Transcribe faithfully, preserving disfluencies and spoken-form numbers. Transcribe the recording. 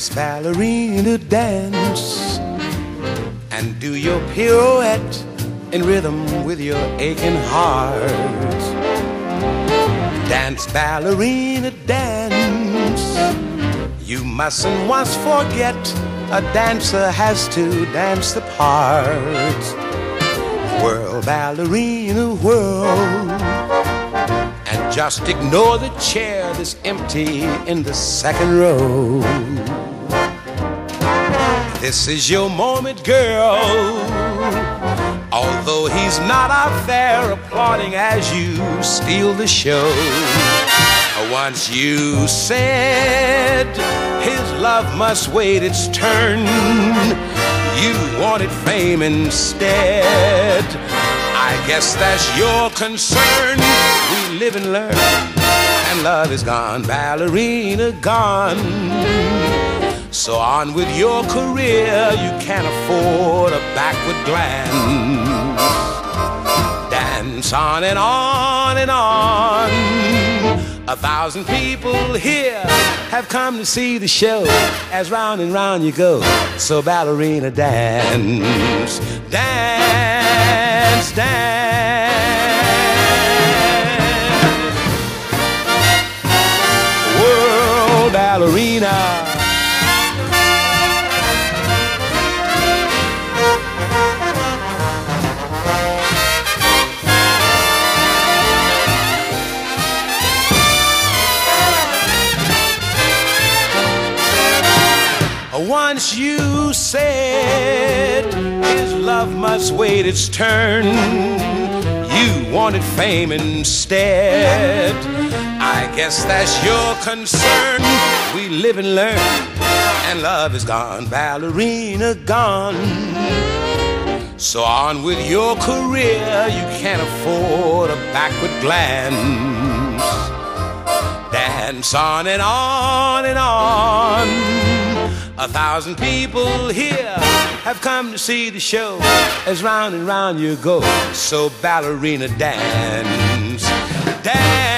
Dance, ballerina, dance, and do your pirouette in rhythm with your aching heart. Dance, ballerina, dance. You mustn't once forget a dancer has to dance the part. Whirl, ballerina, whirl, and just ignore the chair that's empty in the second row. This is your moment, girl. Although he's not out there applauding as you steal the show. Once you said his love must wait its turn, you wanted fame instead. I guess that's your concern. We live and learn, and love is gone, ballerina gone. So on with your career, you can't afford a backward glance. Dance on and on and on. A thousand people here have come to see the show. As round and round you go, so ballerina, dance, dance, dance. World ballerina. Once you said his love must wait its turn, you wanted fame instead. I guess that's your concern. We live and learn, and love is gone, ballerina gone. So on with your career, you can't afford a backward glance. Dance on and on and on. A thousand people here have come to see the show. As round and round you go, so ballerina, dance, dance.